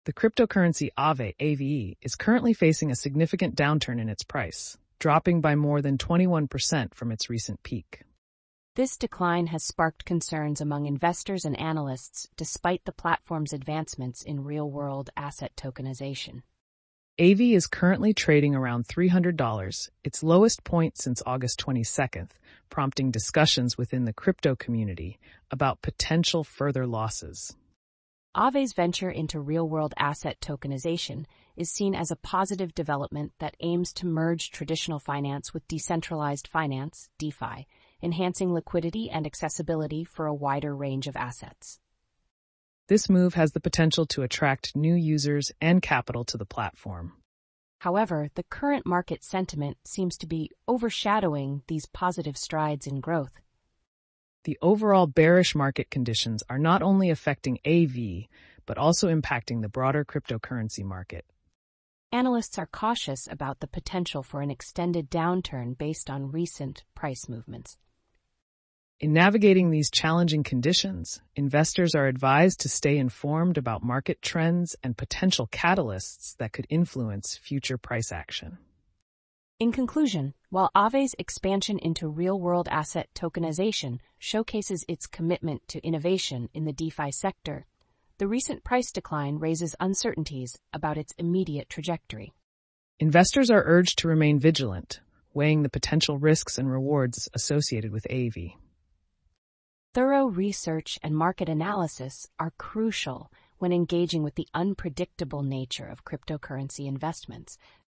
The cryptocurrency Aave (AVE) is currently facing a significant downturn in its price, dropping by more than 21% from its recent peak. This decline has sparked concerns among investors and analysts despite the platform's advancements in real-world asset tokenization. AVE is currently trading around $300, its lowest point since August 22nd, prompting discussions within the crypto community about potential further losses. Aave's venture into real-world asset tokenization is seen as a positive development that aims to merge traditional finance with decentralized finance, DeFi, enhancing liquidity and accessibility for a wider range of assets. This move has the potential to attract new users and capital to the platform. However, the current market sentiment seems to be overshadowing these positive strides in growth. The overall bearish market conditions are not only affecting AVE, but also impacting the broader cryptocurrency market. Analysts are cautious about the potential for an extended downturn based on recent price movements. In navigating these challenging conditions, investors are advised to stay informed about market trends and potential catalysts that could influence future price action. In conclusion, while Aave's expansion into real-world asset tokenization showcases its commitment to innovation in the DeFi sector, the recent price decline raises uncertainties about its immediate trajectory. Investors are urged to remain vigilant, weighing the potential risks and rewards associated with AVE. Thorough research and market analysis are crucial when engaging with the unpredictable nature of cryptocurrency investments,